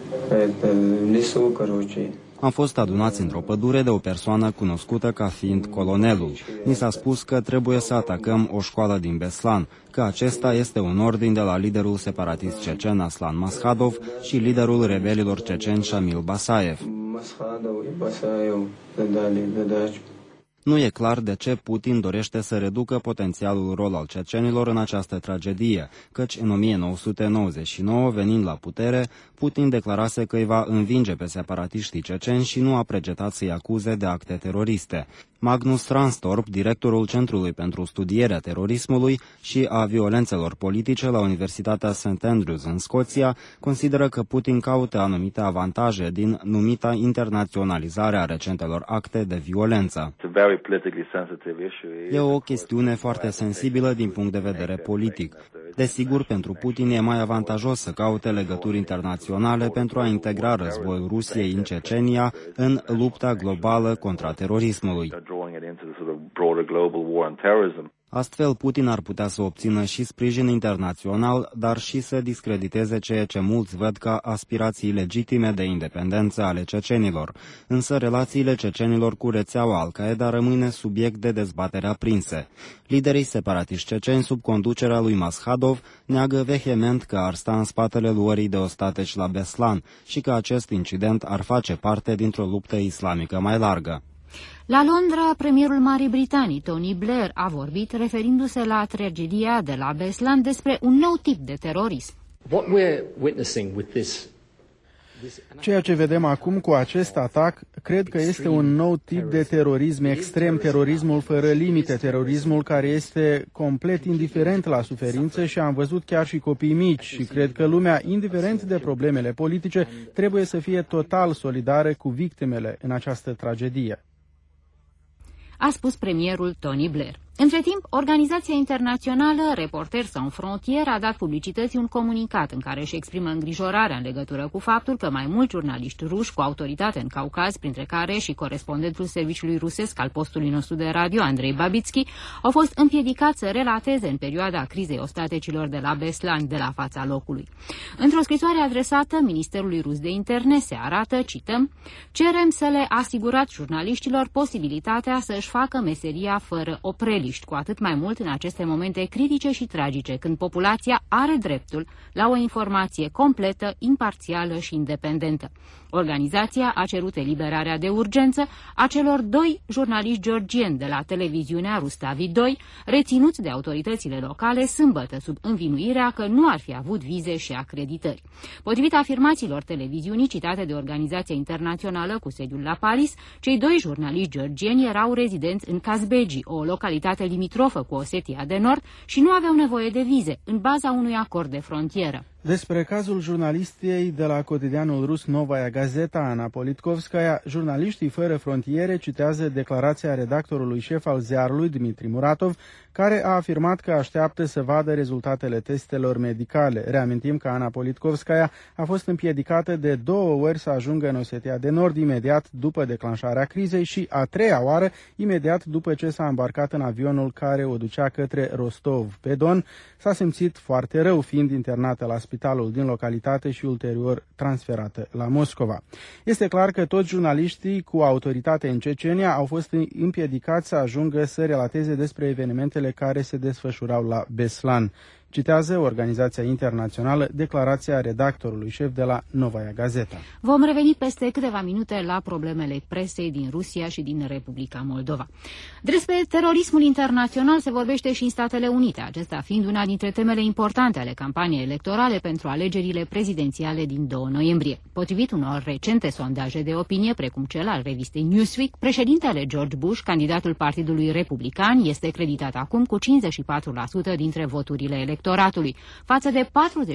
Am fost adunați într-o pădure de o persoană cunoscută ca fiind colonelul. Ni s-a spus că trebuie să atacăm o școală din Beslan, că acesta este un ordin de la liderul separatist cecen Aslan Maskhadov și liderul rebelilor ceceni Shamil Basayev. Nu e clar de ce Putin dorește să reducă potențialul rol al cecenilor în această tragedie, căci în 1999, venind la putere, Putin declarase că îi va învinge pe separatiștii ceceni și nu a pregetat să-i acuze de acte teroriste. Magnus Ranstorp, directorul Centrului pentru Studierea Terorismului și a Violențelor Politice la Universitatea St. Andrews în Scoția, consideră că Putin caută anumite avantaje din numita internaționalizare a recentelor acte de violență. E o chestiune foarte sensibilă din punct de vedere politic. Desigur, pentru Putin e mai avantajos să caute legături internaționale pentru a integra războiul Rusiei în Cecenia în lupta globală contra terorismului. Astfel, Putin ar putea să obțină și sprijin internațional, dar și să discrediteze ceea ce mulți văd ca aspirații legitime de independență ale cecenilor. Însă relațiile cecenilor cu rețeaua Al-Qaeda rămâne subiect de dezbatere aprinse. Liderii separatiști ceceni sub conducerea lui Maskhadov neagă vehement că ar sta în spatele luării de ostateci la Beslan și că acest incident ar face parte dintr-o luptă islamică mai largă. La Londra, premierul Marii Britanii, Tony Blair, a vorbit referindu-se la tragedia de la Beslan despre un nou tip de terorism. Ceea ce vedem acum cu acest atac, cred că este un nou tip de terorism extrem, terorismul fără limite, terorismul care este complet indiferent la suferință și am văzut chiar și copii mici și cred că lumea, indiferent de problemele politice, trebuie să fie total solidară cu victimele în această tragedie, a spus premierul Tony Blair. Între timp, organizația internațională Reporters Sans Frontières a dat publicității un comunicat în care își exprimă îngrijorarea în legătură cu faptul că mai mulți jurnaliști ruși cu autoritate în Caucaz, printre care și corespondentul serviciului rusesc al postului nostru de radio, Andrei Babitski, au fost împiedicați să relateze în perioada crizei ostatecilor de la Beslan de la fața locului. Într-o scrisoare adresată Ministerului Rus de Interne se arată, cităm, cerem să le asigurați jurnaliștilor posibilitatea să își facă meseria fără opreliști, cu atât mai mult în aceste momente critice și tragice, când populația are dreptul la o informație completă, imparțială și independentă. Organizația a cerut eliberarea de urgență a celor 2 jurnaliști georgieni de la televiziunea Rustavi 2, reținuți de autoritățile locale sâmbătă sub învinuirea că nu ar fi avut vize și acreditări. Potrivit afirmațiilor televiziunii citate de Organizația Internațională cu sediul la Paris, cei 2 jurnaliști georgieni erau rezidenți în Kazbegi, o localitate limitrofă cu Osetia de Nord, și nu aveau nevoie de vize, în baza unui acord de frontieră. Despre cazul jurnalistei de la cotidianul rus Novaya Gazeta, Ana Politkovskaya, Jurnaliștii fără frontiere citează declarația redactorului șef al ziarului, Dmitri Muratov, care a afirmat că așteaptă să vadă rezultatele testelor medicale. Reamintim că Ana Politkovskaya a fost împiedicată de 2 ori să ajungă în Osetia de Nord imediat după declanșarea crizei și a 3-a oară imediat după ce s-a îmbarcat în avionul care o ducea către Rostov. Pe Don s-a simțit foarte rău, fiind internată la spitalul din localitate și ulterior transferată la Moscova. Este clar că toți jurnaliștii cu autoritate în Cecenia au fost împiedicați să ajungă să relateze despre evenimentele care se desfășurau la Beslan. Citează Organizația Internațională declarația redactorului șef de la Novaya Gazeta. Vom reveni peste câteva minute la problemele presei din Rusia și din Republica Moldova. Despre terorismul internațional se vorbește și în Statele Unite, acesta fiind una dintre temele importante ale campaniei electorale pentru alegerile prezidențiale din 2 noiembrie. Potrivit unor recente sondaje de opinie, precum cel al revistei Newsweek, președintele George Bush, candidatul Partidului Republican, este creditat acum cu 54% dintre voturile electorale, față de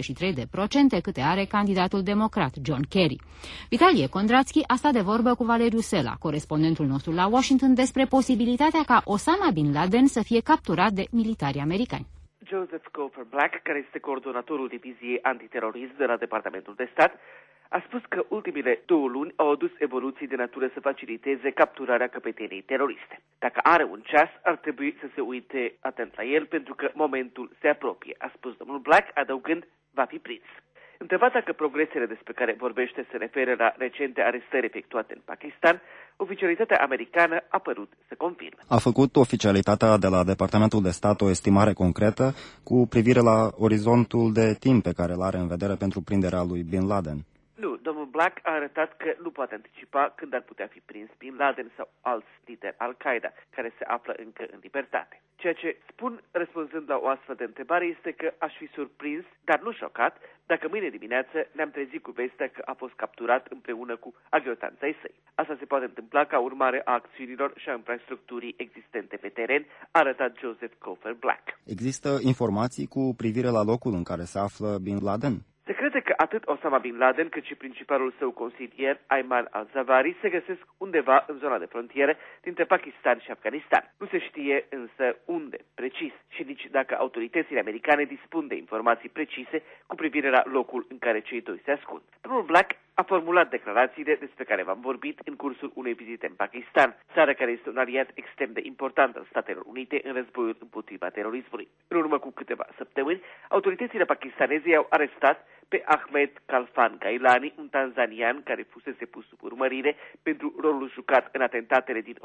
43% câte are candidatul democrat John Kerry. Vitalie Kondratski a stat de vorbă cu Valeriu Sela, corespondentul nostru la Washington, despre posibilitatea ca Osama Bin Laden să fie capturat de militari americani. Joseph Cooper Black, care este coordonatorul diviziei antiterorism de la Departamentul de Stat, a spus că ultimile 2 luni au adus evoluții de natură să faciliteze capturarea căpetenii teroriste. Dacă are un ceas, ar trebui să se uite atent la el, pentru că momentul se apropie, a spus domnul Black, adăugând, va fi prins. Întrebat dacă progresele despre care vorbește se referă la recente arestări efectuate în Pakistan, oficialitatea americană a părut să confirme. A făcut oficialitatea de la Departamentul de Stat o estimare concretă cu privire la orizontul de timp pe care îl are în vedere pentru prinderea lui Bin Laden? Nu, domnul Black a arătat că nu poate anticipa când ar putea fi prins Bin Laden sau alți lideri Al-Qaeda, care se află încă în libertate. Ceea ce spun răspunzând la o astfel de întrebare este că aș fi surprins, dar nu șocat, dacă mâine dimineață ne-am trezit cu vestea că a fost capturat împreună cu aghiotanții săi. Asta se poate întâmpla ca urmare a acțiunilor și a infrastructurii existente pe teren, a arătat Joseph Cofer Black. Există informații cu privire la locul în care se află Bin Laden? Se crede că atât Osama Bin Laden cât și principalul său consilier, Ayman al-Zawahiri, se găsesc undeva în zona de frontieră dintre Pakistan și Afganistan. Nu se știe însă unde, precis, și nici dacă autoritățile americane dispun de informații precise cu privire la locul în care cei doi se ascund. Domnul Black a formulat declarațiile despre care v-am vorbit în cursul unei vizite în Pakistan, țară care este un aliat extrem de important al Statelor Unite în războiul împotriva terorismului. În urmă cu câteva săptămâni, autoritățile pakistaneze i-au arestat pe Ahmed Khalfan Gailani, un tanzanian care fusese pus sub urmărire pentru rolul jucat în atentatele din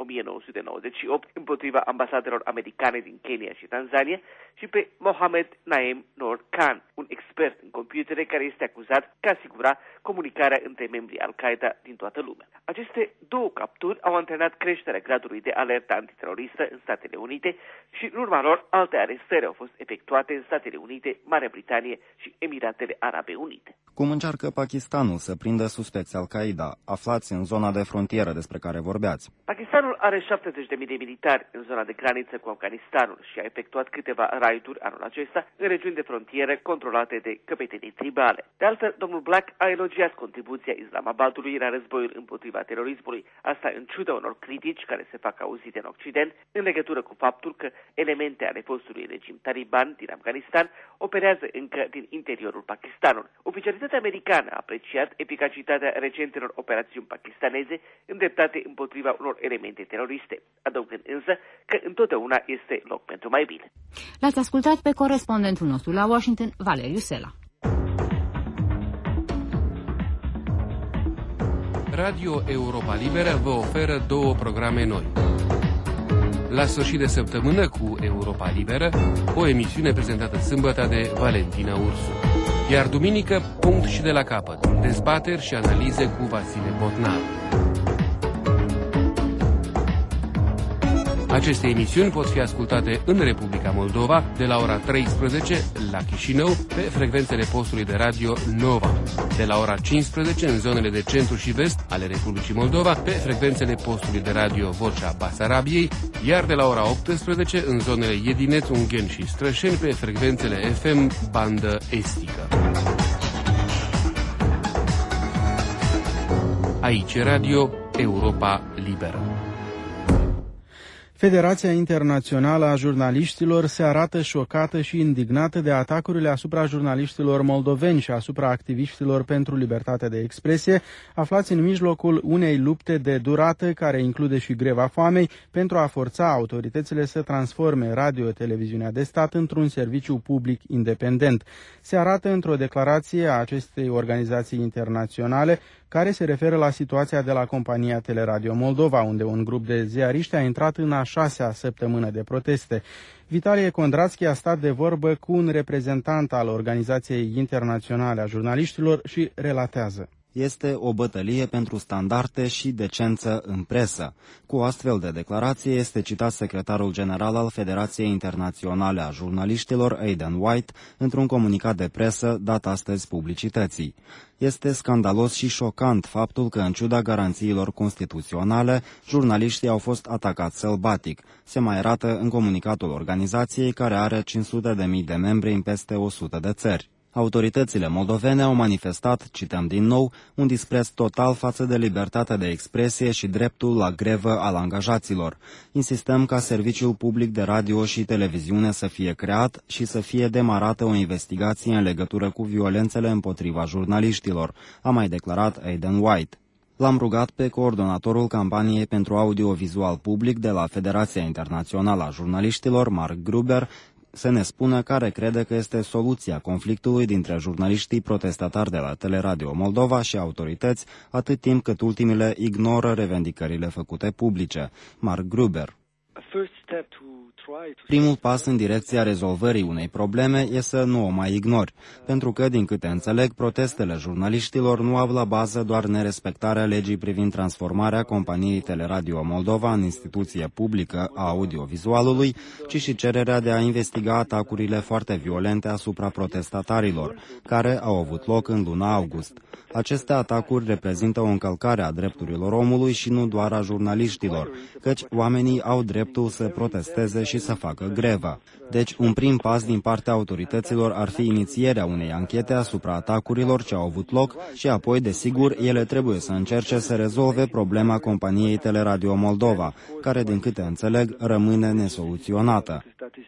1998 împotriva ambasadelor americane din Kenya și Tanzania, și pe Mohamed Naeem Noor Khan, un expert în computere care este acuzat că asigura comunicarea între membrii Al-Qaeda din toată lumea. Aceste două capturi au antrenat creșterea gradului de alertă antiteroristă în Statele Unite și, în urma lor, alte arestări au fost efectuate în Statele Unite, Marea Britanie și Emiratele Arabe Unite. Cum încearcă Pakistanul să prindă suspecți Al-Qaeda aflați în zona de frontieră despre care vorbeați? Pakistanul are 70.000 de militari în zona de graniță cu Afganistanul și a efectuat câteva raiduri anul acesta în regiuni de frontieră controlate de căpetenii tribale. De altfel, domnul Black a elogiat contribuția Islamabadului la războiul împotriva terorismului, asta în ciuda unor critici care se fac auzite în Occident în legătură cu faptul că elemente ale fostului regim taliban din Afganistan operează încă din interiorul Pakistanului. Oficialitatea americană a apreciat eficacitatea recentelor operațiuni pakistaneze îndreptate împotriva unor elemente teroriste, adăugând însă că întotdeauna este loc pentru mai bine. L-ați ascultat pe corespondentul nostru la Washington, Valeriu Sela. Radio Europa Liberă vă oferă două programe noi. La sfârșit de săptămână cu Europa Liberă, o emisiune prezentată sâmbătă de Valentina Ursu. Iar duminică, punct și de la capăt, dezbateri și analize cu Vasile Botnar. Aceste emisiuni pot fi ascultate în Republica Moldova de la ora 13 la Chișinău pe frecvențele postului de radio Nova, de la ora 15 în zonele de centru și vest ale Republicii Moldova pe frecvențele postului de radio Vocea Basarabiei, iar de la ora 18 în zonele Iedineț, Ungheni și Strășeni pe frecvențele FM bandă estică. Aici Radio Europa Liberă. Federația Internațională a Jurnaliștilor se arată șocată și indignată de atacurile asupra jurnaliștilor moldoveni și asupra activiștilor pentru libertatea de expresie, aflați în mijlocul unei lupte de durată care include și greva foamei pentru a forța autoritățile să transforme radio-televiziunea de stat într-un serviciu public independent. Se arată într-o declarație a acestei organizații internaționale care se referă la situația de la compania Teleradio Moldova, unde un grup de ziariști a intrat în a 6-a săptămână de proteste. Vitalie Kondrațchi a stat de vorbă cu un reprezentant al Organizației Internaționale a Jurnaliștilor și relatează. Este o bătălie pentru standarde și decență în presă. Cu o astfel de declarație este citat secretarul general al Federației Internaționale a Jurnaliștilor, Aidan White, într-un comunicat de presă dat astăzi publicității. Este scandalos și șocant faptul că, în ciuda garanțiilor constituționale, jurnaliștii au fost atacați sălbatic. Se mai arată în comunicatul organizației, care are 500.000 de membri în peste 100 de țări. Autoritățile moldovene au manifestat, cităm din nou, un dispreț total față de libertatea de expresie și dreptul la grevă al angajaților. Insistăm ca serviciul public de radio și televiziune să fie creat și să fie demarată o investigație în legătură cu violențele împotriva jurnaliștilor, a mai declarat Aidan White. L-am rugat pe coordonatorul campaniei pentru audiovizual public de la Federația Internațională a Jurnaliștilor, Mark Gruber, să ne spună care crede că este soluția conflictului dintre jurnaliștii protestatari de la Teleradio Moldova și autorități, atât timp cât ultimele ignoră revendicările făcute publice. Mark Gruber. Primul pas în direcția rezolvării unei probleme e să nu o mai ignori, pentru că, din câte înțeleg, protestele jurnaliștilor nu au la bază doar nerespectarea legii privind transformarea companiei Teleradio Moldova în instituție publică a audiovizualului, ci și cererea de a investiga atacurile foarte violente asupra protestatarilor, care au avut loc în luna august. Aceste atacuri reprezintă o încălcare a drepturilor omului și nu doar a jurnaliștilor, căci oamenii au dreptul să protesteze și să facă grevă. Deci, un prim pas din partea autorităților ar fi inițierea unei anchete asupra atacurilor ce au avut loc și apoi, desigur, ele trebuie să încerce să rezolve problema companiei Teleradio Moldova, care, din câte înțeleg, rămâne nesoluționată.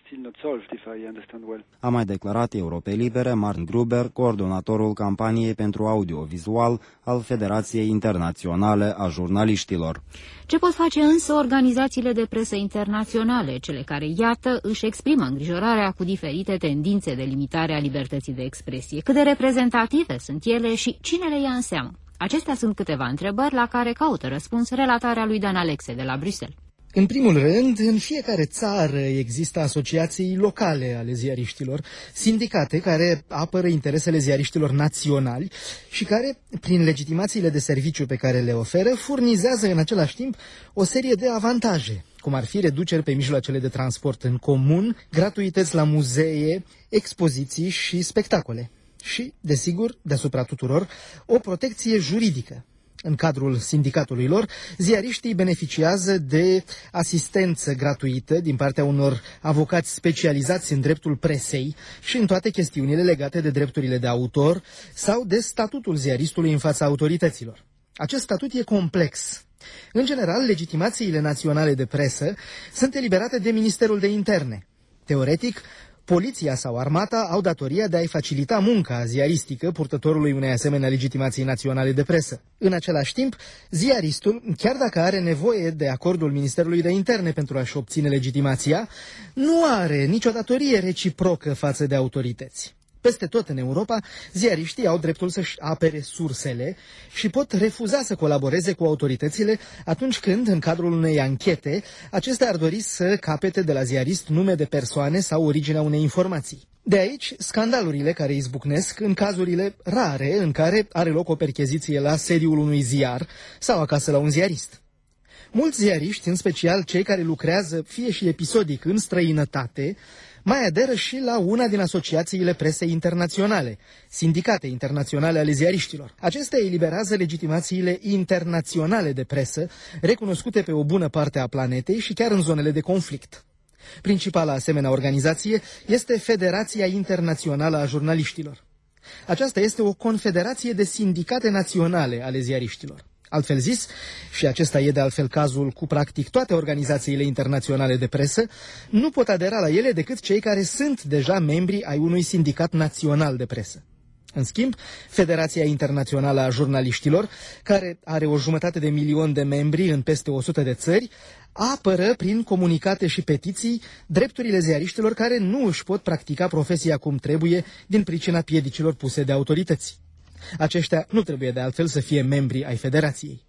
A mai declarat Europei Libere Mark Gruber, coordonatorul campaniei pentru audiovizual al Federației Internaționale a Jurnaliștilor. Ce pot face însă organizațiile de presă internaționale, cele care, iată, își exprimă îngrijorarea cu diferite tendințe de limitare a libertății de expresie? Cât de reprezentative sunt ele și cine le ia în seamă? Acestea sunt câteva întrebări la care caută răspuns relatarea lui Dan Alexe de la Bruxelles. În primul rând, în fiecare țară există asociații locale ale ziariștilor, sindicate care apără interesele ziariștilor naționali și care, prin legitimațiile de serviciu pe care le oferă, furnizează în același timp o serie de avantaje, cum ar fi reduceri pe mijloacele de transport în comun, gratuități la muzee, expoziții și spectacole. Și, desigur, deasupra tuturor, o protecție juridică. În cadrul sindicatului lor, ziariștii beneficiază de asistență gratuită din partea unor avocați specializați în dreptul presei și în toate chestiunile legate de drepturile de autor sau de statutul ziaristului în fața autorităților. Acest statut e complex. În general, legitimațiile naționale de presă sunt eliberate de Ministerul de Interne. Teoretic, poliția sau armata au datoria de a-i facilita munca ziaristică purtătorului unei asemenea legitimații naționale de presă. În același timp, ziaristul, chiar dacă are nevoie de acordul Ministerului de Interne pentru a-și obține legitimația, nu are nicio datorie reciprocă față de autorități. Peste tot în Europa, ziariștii au dreptul să-și apere sursele și pot refuza să colaboreze cu autoritățile atunci când, în cadrul unei anchete, acestea ar dori să capete de la ziarist nume de persoane sau originea unei informații. De aici, scandalurile care izbucnesc în cazurile rare în care are loc o percheziție la sediul unui ziar sau acasă la un ziarist. Mulți ziariști, în special cei care lucrează fie și episodic în străinătate, mai aderă și la una din asociațiile presei internaționale, sindicate internaționale ale ziariștilor. Acestea eliberează legitimațiile internaționale de presă, recunoscute pe o bună parte a planetei și chiar în zonele de conflict. Principala asemenea organizație este Federația Internațională a Jurnaliștilor. Aceasta este o confederație de sindicate naționale ale ziariștilor. Altfel zis, și acesta e de altfel cazul cu practic toate organizațiile internaționale de presă, nu pot adera la ele decât cei care sunt deja membri ai unui sindicat național de presă. În schimb, Federația Internațională a Jurnaliștilor, care are 1,5 milion de membri în peste 100 de țări, apără prin comunicate și petiții drepturile ziariștilor care nu își pot practica profesia cum trebuie din pricina piedicilor puse de autorități. Aceștia nu trebuie de altfel să fie membri ai federației.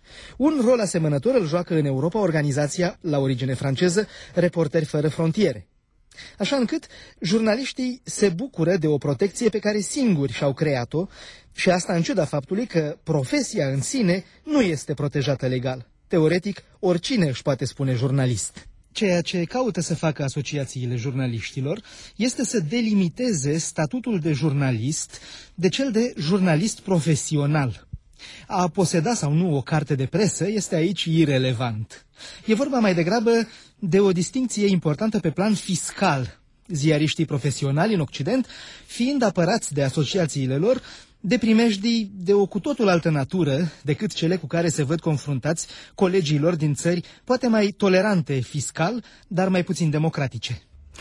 Un rol asemănător îl joacă în Europa organizația, la origine franceză, Reporteri fără frontiere. Așa încât jurnaliștii se bucură de o protecție pe care singuri și-au creat-o și asta în ciuda faptului că profesia în sine nu este protejată legal. Teoretic, oricine își poate spune jurnalist. Ceea ce caută să facă asociațiile jurnaliștilor este să delimiteze statutul de jurnalist de cel de jurnalist profesional. A poseda sau nu o carte de presă este aici irelevant. E vorba mai degrabă de o distincție importantă pe plan fiscal, ziariștii profesionali în Occident fiind apărați de asociațiile lor de primejdii de o cu totul altă natură decât cele cu care se văd confruntați colegii lor din țări poate mai tolerante fiscal, dar mai puțin democratice.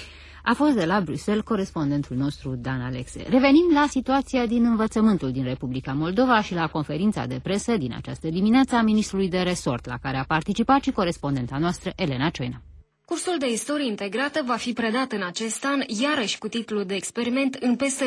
A fost de la Bruxelles corespondentul nostru Dan Alexe. Revenim la situația din învățământul din Republica Moldova și la conferința de presă din această dimineață a ministrului de resort, la care a participat și corespondenta noastră Elena Cioina. Cursul de istorie integrată va fi predat în acest an, iarăși cu titlul de experiment, în peste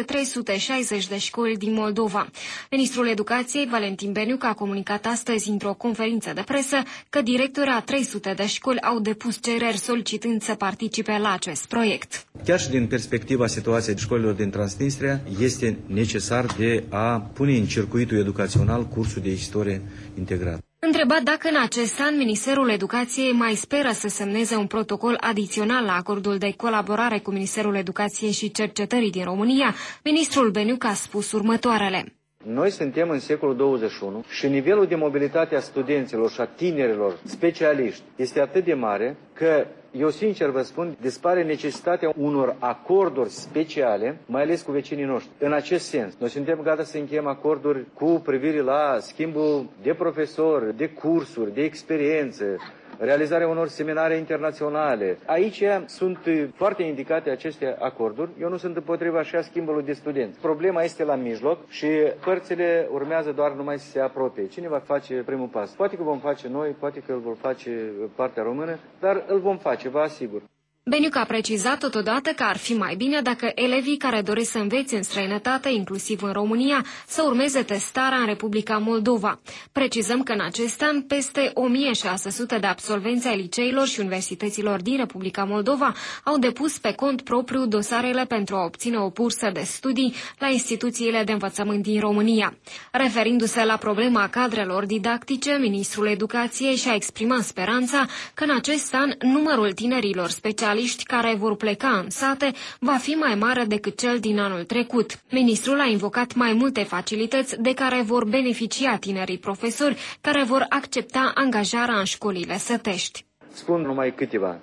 360 de școli din Moldova. Ministrul Educației, Valentin Beniuc, a comunicat astăzi într-o conferință de presă că directorii a 300 de școli au depus cereri solicitând să participe la acest proiect. Chiar și din perspectiva situației școlilor din Transnistria, este necesar de a pune în circuitul educațional cursul de istorie integrată. Întrebat dacă în acest an Ministerul Educației mai speră să semneze un protocol adițional la acordul de colaborare cu Ministerul Educației și Cercetării din România, ministrul Beniuc a spus următoarele. Noi suntem în secolul 21 și nivelul de mobilitate a studenților și a tinerilor specialiști este atât de mare că eu sincer vă spun, dispare necesitatea unor acorduri speciale, mai ales cu vecinii noștri. În acest sens, noi suntem gata să încheiem acorduri cu privire la schimbul de profesori, de cursuri, de experiență, realizarea unor seminare internaționale. Aici sunt foarte indicate aceste acorduri. Eu nu sunt împotriva așa schimbului de studenți. Problema este la mijloc și părțile urmează doar numai să se apropie. Cine va face primul pas? Poate că vom face noi, poate că îl vor face partea română, dar îl vom face, vă asigur. Beniuc a precizat totodată că ar fi mai bine dacă elevii care doresc să învețe în străinătate, inclusiv în România, să urmeze testarea în Republica Moldova. Precizăm că în acest an peste 1600 de absolvenți ai liceilor și universităților din Republica Moldova au depus pe cont propriu dosarele pentru a obține o bursă de studii la instituțiile de învățământ din România. Referindu-se la problema cadrelor didactice, ministrul Educației și-a exprimat speranța că în acest an numărul tinerilor speciali care vor pleca în sate va fi mai mare decât cel din anul trecut. Ministrul a invocat mai multe facilități de care vor beneficia tinerii profesori care vor accepta angajarea în școlile sătești. Spun numai câteva.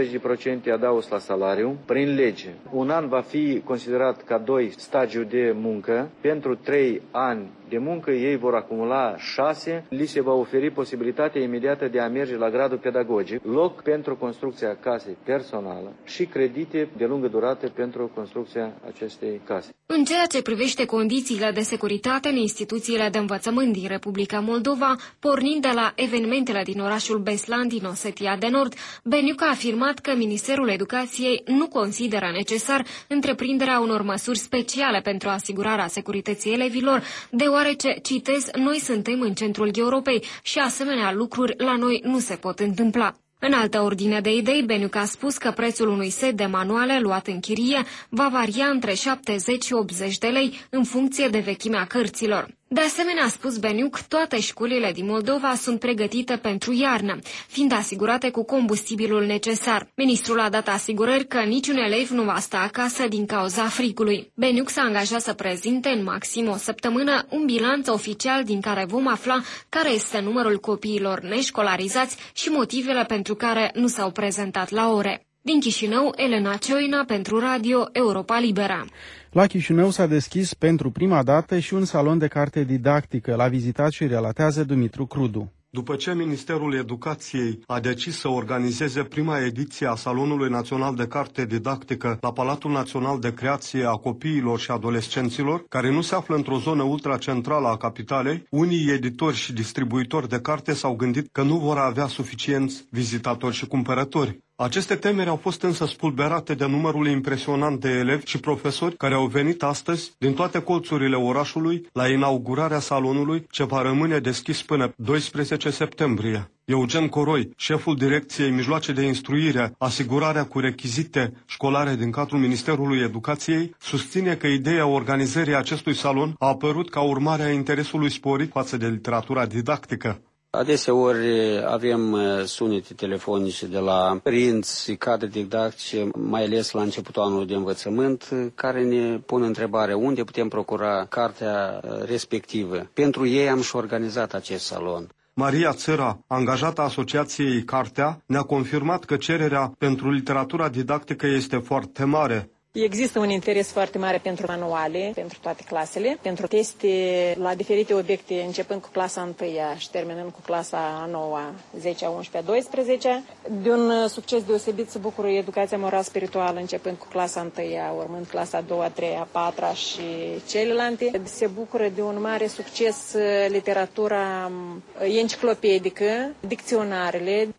50% adaos la salariu prin lege. Un an va fi considerat ca 2 stagiu de muncă. Pentru 3 ani de muncă ei vor acumula 6. Li se va oferi posibilitatea imediată de a merge la gradul pedagogic, loc pentru construcția casei personală și credite de lungă durată pentru construcția acestei case. În ceea ce privește condițiile de securitate în instituțiile de învățământ din Republica Moldova, pornind de la evenimentele din orașul Beslan din Osetia de Nord, Beniuc a afirmat că Ministerul Educației nu consideră necesar întreprinderea unor măsuri speciale pentru asigurarea securității elevilor, deoarece, citez, noi suntem în centrul Europei și asemenea lucruri la noi nu se pot întâmpla. În altă ordine de idei, Beniuc a spus că prețul unui set de manuale luat în chirie va varia între 70 și 80 de lei în funcție de vechimea cărților. De asemenea, a spus Beniuc, toate școlile din Moldova sunt pregătite pentru iarnă, fiind asigurate cu combustibilul necesar. Ministrul a dat asigurări că niciun elev nu va sta acasă din cauza frigului. Beniuc s-a angajat să prezinte în maxim o săptămână un bilanț oficial din care vom afla care este numărul copiilor neșcolarizați și motivele pentru care nu s-au prezentat la ore. Din Chișinău, Elena Cioina pentru Radio Europa Liberă. La Chișinău s-a deschis pentru prima dată și un salon de carte didactică. L-a vizitat și relatează Dumitru Crudu. După ce Ministerul Educației a decis să organizeze prima ediție a Salonului Național de Carte Didactică la Palatul Național de Creație a Copiilor și Adolescenților, care nu se află într-o zonă ultracentrală a capitalei, unii editori și distribuitori de carte s-au gândit că nu vor avea suficienți vizitatori și cumpărători. Aceste temeri au fost însă spulberate de numărul impresionant de elevi și profesori care au venit astăzi din toate colțurile orașului la inaugurarea salonului, ce va rămâne deschis până 12 septembrie. Eugen Coroi, șeful Direcției Mijloace de Instruire, asigurarea cu rechizite școlare din cadrul Ministerului Educației, susține că ideea organizării acestui salon a apărut ca urmare a interesului sporit față de literatura didactică. Adeseori avem sunete telefonice de la părinți, cadre didactice, mai ales la începutul anului de învățământ, care ne pun întrebarea unde putem procura cartea respectivă. Pentru ei am și organizat acest salon. Maria Țăra, angajată a Asociației Cartea, ne-a confirmat că cererea pentru literatura didactică este foarte mare. Există un interes foarte mare pentru manuale, pentru toate clasele, pentru teste la diferite obiecte, începând cu clasa 1 și terminând cu clasa 9, 10, 11, 12. De un succes deosebit se bucură educația moral-spirituală, începând cu clasa 1, urmând clasa 2, 3, 4 și celelalte. Se bucură de un mare succes literatura enciclopedică, dicționarele.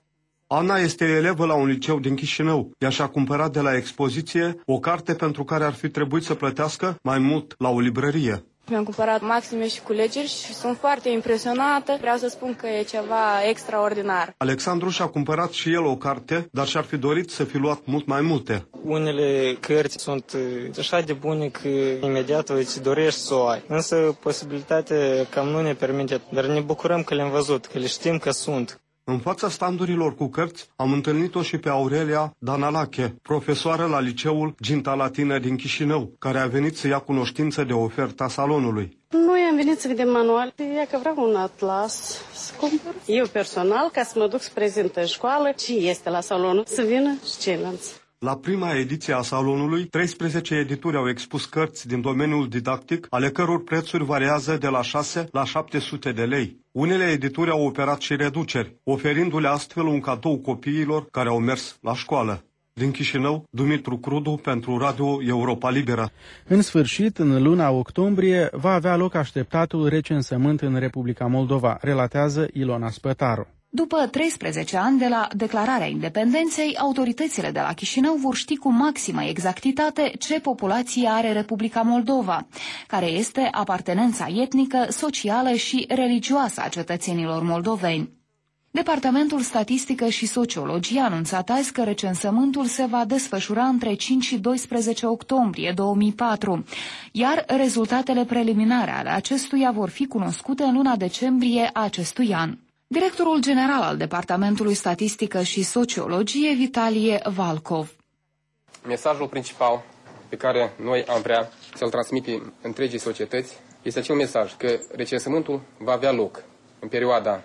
Ana este elevă la un liceu din Chișinău. Ea și-a cumpărat de la expoziție o carte pentru care ar fi trebuit să plătească mai mult la o librărie. Mi-am cumpărat maxime și culegeri și sunt foarte impresionată. Vreau să spun că e ceva extraordinar. Alexandru și-a cumpărat și el o carte, dar și-ar fi dorit să fi luat mult mai multe. Unele cărți sunt așa de bune că imediat îți dorești să o ai. Însă posibilitatea cam nu ne permite, dar ne bucurăm că le-am văzut, că le știm că sunt. În fața standurilor cu cărți am întâlnit-o și pe Aurelia Danalache, profesoară la liceul Ginta Latină din Chișinău, care a venit să ia cunoștință de oferta salonului. Noi am venit să vedem manual, ia că vreau un atlas să cumpăr. Eu personal, ca să mă duc să prezint în școală ce este la salonul, să vină și ceilalți. La prima ediție a salonului, 13 edituri au expus cărți din domeniul didactic, ale căror prețuri variază de la 6 la 700 de lei. Unele edituri au operat și reduceri, oferindu-le astfel un cadou copiilor care au mers la școală. Din Chișinău, Dumitru Crudu pentru Radio Europa Liberă. În sfârșit, în luna octombrie, va avea loc așteptatul recensământ în Republica Moldova, relatează Ilona Spătaru. După 13 ani de la declararea independenței, autoritățile de la Chișinău vor ști cu maximă exactitate ce populație are Republica Moldova, care este apartenența etnică, socială și religioasă a cetățenilor moldoveni. Departamentul Statistică și Sociologie a anunțat azi că recensământul se va desfășura între 5 și 12 octombrie 2004, iar rezultatele preliminare ale acestuia vor fi cunoscute în luna decembrie a acestui an. Directorul general al Departamentului Statistică și Sociologie, Vitalie Valcov. Mesajul principal pe care noi am vrea să-l transmitem întregii societăți este acel mesaj că recensământul va avea loc în perioada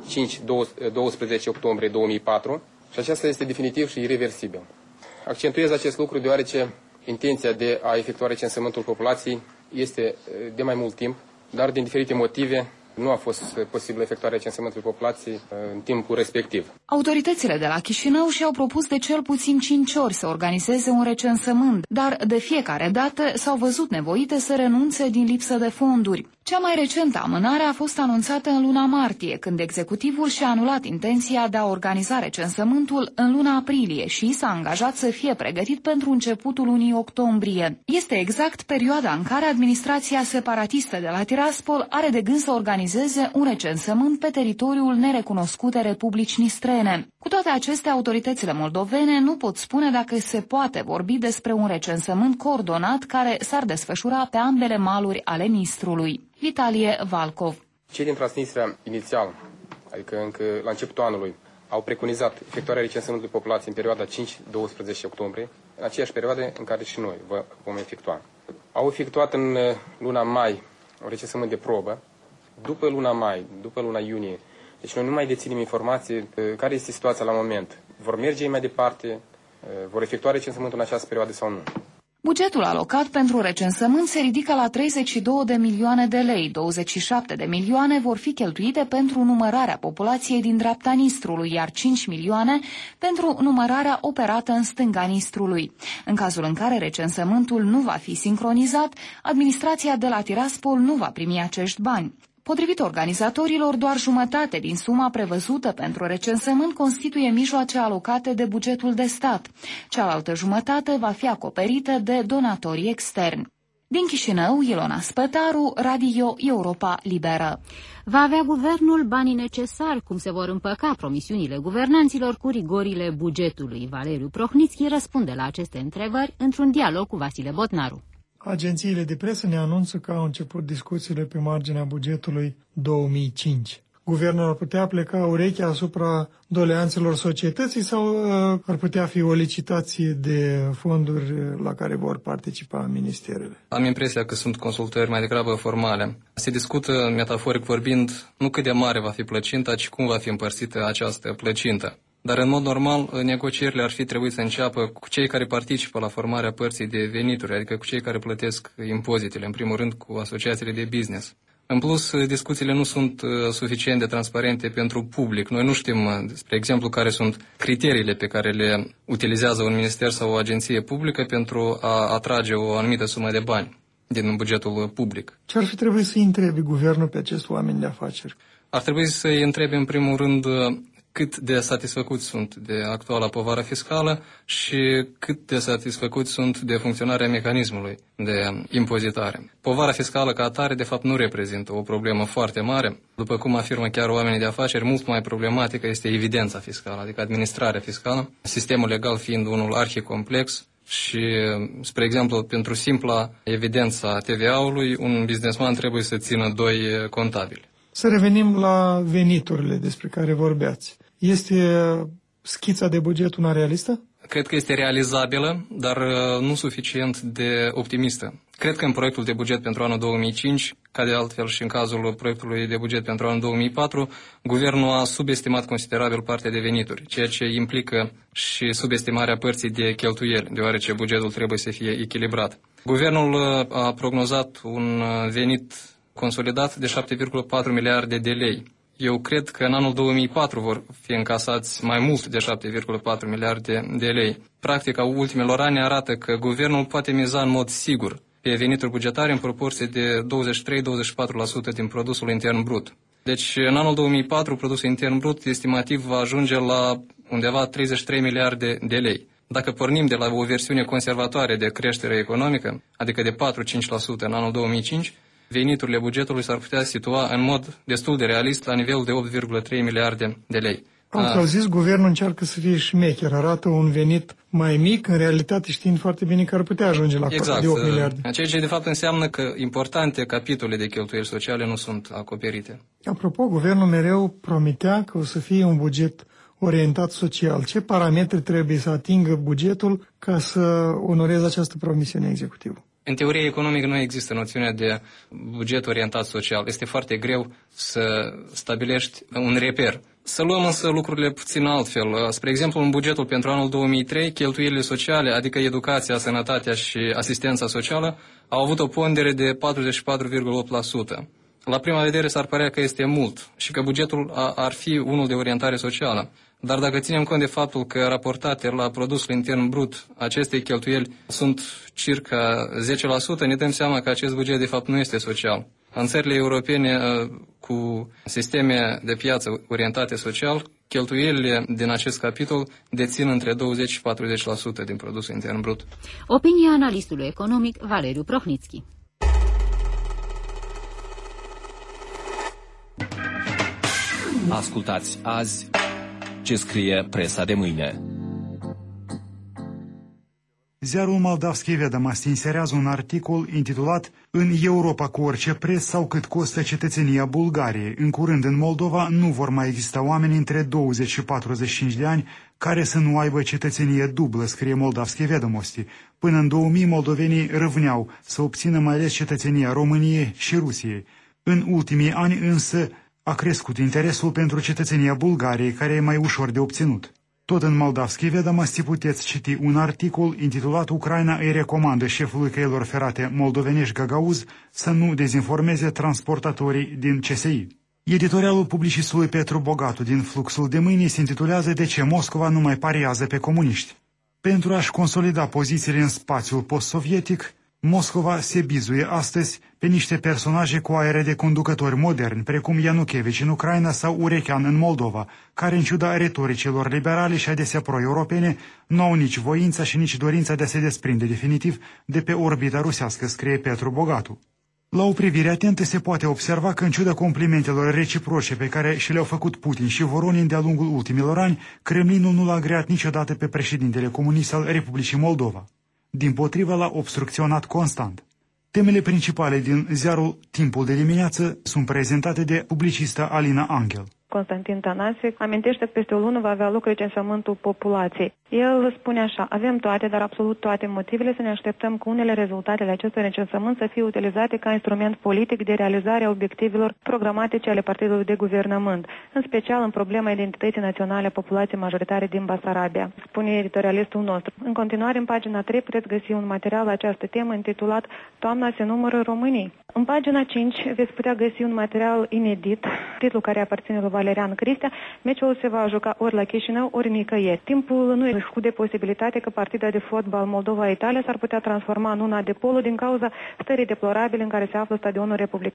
5-12 octombrie 2004 și aceasta este definitiv și irreversibil. Accentuez acest lucru deoarece intenția de a efectua recensământul populației este de mai mult timp, dar din diferite motive nu a fost posibil efectuarea recensământului populației în timpul respectiv. Autoritățile de la Chișinău și-au propus de cel puțin 5 ori să organizeze un recensământ, dar de fiecare dată s-au văzut nevoite să renunțe din lipsă de fonduri. Cea mai recentă amânare a fost anunțată în luna martie, când executivul și-a anulat intenția de a organiza recensământul în luna aprilie și s-a angajat să fie pregătit pentru începutul lunii octombrie. Este exact perioada în care administrația separatistă de la Tiraspol are de gând să organizeze un recensământ pe teritoriul nerecunoscute Republici Nistrene. Cu toate acestea, autoritățile moldovene nu pot spune dacă se poate vorbi despre un recensământ coordonat care s-ar desfășura pe ambele maluri ale Nistrului. Vitalie Valcov. Cei din Transnistria inițial, adică încă la începutul anului, au preconizat efectuarea recensământului populației în perioada 5-12 octombrie, în aceeași perioadă în care și noi vom efectua. Au efectuat în luna mai un recensământ de probă. După luna mai, după luna iunie, deci noi nu mai deținem informații care este situația la moment. Vor merge mai departe, vor efectua recensământul în această perioadă sau nu. Bugetul alocat pentru recensământ se ridică la 32 de milioane de lei, 27 de milioane vor fi cheltuite pentru numărarea populației din dreapta Nistrului, iar 5 milioane pentru numărarea operată în stânga Nistrului. În cazul în care recensământul nu va fi sincronizat, administrația de la Tiraspol nu va primi acești bani. Potrivit organizatorilor, doar jumătate din suma prevăzută pentru recensământ constituie mijloace alocate de bugetul de stat. Cealaltă jumătate va fi acoperită de donatorii externi. Din Chișinău, Ilona Spătaru, Radio Europa Liberă. Va avea guvernul banii necesari, cum se vor împăca promisiunile guvernanților cu rigorile bugetului? Valeriu Prohnitski răspunde la aceste întrebări într-un dialog cu Vasile Botnaru. Agențiile de presă ne anunță că au început discuțiile pe marginea bugetului 2005. Guvernul ar putea pleca urechea asupra doleanțelor societății sau ar putea fi o licitație de fonduri la care vor participa ministerele? Am impresia că sunt consultări mai degrabă formale. Se discută, metaforic vorbind, nu cât de mare va fi plăcinta, ci cum va fi împărțită această plăcintă. Dar, în mod normal, negocierile ar fi trebuit să înceapă cu cei care participă la formarea părții de venituri, adică cu cei care plătesc impozitele, în primul rând cu asociațiile de business. În plus, discuțiile nu sunt suficient de transparente pentru public. Noi nu știm, spre exemplu, care sunt criteriile pe care le utilizează un minister sau o agenție publică pentru a atrage o anumită sumă de bani din bugetul public. Ce ar fi trebuit să-i întrebi guvernul pe acești oameni de afaceri? Ar trebui să-i întrebi, în primul rând, cât de satisfăcuți sunt de actuala povară fiscală și cât de satisfăcuți sunt de funcționarea mecanismului de impozitare. Povara fiscală ca atare, de fapt, nu reprezintă o problemă foarte mare. După cum afirmă chiar oamenii de afaceri, mult mai problematică este evidența fiscală, adică administrarea fiscală, sistemul legal fiind unul arhicomplex. Și, spre exemplu, pentru simpla evidența TVA-ului, un businessman trebuie să țină 2 contabili. Să revenim la veniturile despre care vorbeați. Este schița de buget una realistă? Cred că este realizabilă, dar nu suficient de optimistă. Cred că în proiectul de buget pentru anul 2005, ca de altfel și în cazul proiectului de buget pentru anul 2004, guvernul a subestimat considerabil partea de venituri, ceea ce implică și subestimarea părții de cheltuieli, deoarece bugetul trebuie să fie echilibrat. Guvernul a prognozat un venit consolidat de 7,4 miliarde de lei. Eu cred că în anul 2004 vor fi încasați mai mult de 7,4 miliarde de lei. Practica ultimilor ani arată că guvernul poate miza în mod sigur pe venituri bugetare în proporție de 23-24% din produsul intern brut. Deci în anul 2004 produsul intern brut estimativ va ajunge la undeva 33 miliarde de lei. Dacă pornim de la o versiune conservatoare de creștere economică, adică de 4-5% în anul 2005, veniturile bugetului s-ar putea situa în mod destul de realist la nivelul de 8,3 miliarde de lei. Am zis, guvernul încearcă să fie șmecher, arată un venit mai mic, în realitate știind foarte bine că ar putea ajunge la de 8 miliarde. Ceea ce de fapt înseamnă că importante capitole de cheltuieli sociale nu sunt acoperite. Apropo, guvernul mereu promitea că o să fie un buget orientat social. Ce parametri trebuie să atingă bugetul ca să onoreze această promisiune executivă? În teorie economică nu există noțiunea de buget orientat social. Este foarte greu să stabilești un reper. Să luăm însă lucrurile puțin altfel. Spre exemplu, în bugetul pentru anul 2003, cheltuielile sociale, adică educația, sănătatea și asistența socială, au avut o pondere de 44,8%. La prima vedere s-ar părea că este mult și că bugetul ar fi unul de orientare socială. Dar dacă ținem cont de faptul că raportate la produsul intern brut aceste cheltuieli sunt circa 10%, ne dăm seama că acest buget de fapt nu este social. În țările europene cu sisteme de piață orientate social, cheltuielile din acest capitol dețin între 20 și 40% din produsul intern brut. Opinia analistului economic Valeriu Prohnitski. Ascultați azi ce scrie presa de mâine. Ziarul Moldavskii Vedomosti inserează un articol intitulat "În Europa cu orice preț sau cât costă cetățenia Bulgariei. În curând în Moldova nu vor mai exista oameni între 20 și 45 de ani care să nu aibă cetățenie dublă", scrie Moldavskii Vedomosti. Până în 2000 moldovenii răvneau să obțină mai ales cetățenia României și Rusiei. În ultimii ani însă a crescut interesul pentru cetățenia Bulgariei, care e mai ușor de obținut. Tot în Moldavskii Vedomosti puteți citi un articol intitulat "Ucraina îi recomandă șefului căilor ferate moldovenești Gagauz să nu dezinformeze transportatorii din CSI". Editorialul publicistului Petru Bogatu din Fluxul de mâine se intitulează "De ce Moscova nu mai pariază pe comuniști". Pentru a-și consolida pozițiile în spațiul post-sovietic, Moscova se bizuie astăzi pe niște personaje cu aere de conducători moderni, precum Ianukevici în Ucraina sau Urechean în Moldova, care, în ciuda retoricilor liberale și adesea pro-europene, nu au nici voința și nici dorința de a se desprinde definitiv de pe orbita rusească, scrie Petru Bogatu. La o privire atentă se poate observa că, în ciuda complimentelor reciproce pe care și le-au făcut Putin și Voronin de-a lungul ultimilor ani, Kremlinul nu l-a agreat niciodată pe președintele comunist al Republicii Moldova. Dimpotrivă, l-a obstrucționat constant. Temele principale din ziarul Timpul de dimineață sunt prezentate de publicista Alina Angel. Constantin Tanase amintește că peste o lună va avea loc recensământul populației. El spune așa: avem toate, dar absolut toate motivele să ne așteptăm că unele rezultate ale acestui recensământ să fie utilizate ca instrument politic de realizare a obiectivelor programatice ale partidului de guvernământ, în special în problema identității naționale a populației majoritare din Basarabia, spune editorialistul nostru. În continuare, în pagina 3 puteți găsi un material la această temă intitulat "Toamna se numără Românii". În pagina 5 veți putea găsi un material inedit, titlul care aparține lui Valerian Cristea. Meciul se va juca ori la Chișinău, ori nicăieri. Timpul nu exclude posibilitatea că partida de fotbal Moldova-Italia s-ar putea transforma în una de polo din cauza stării deplorabile în care se află stadionul Republic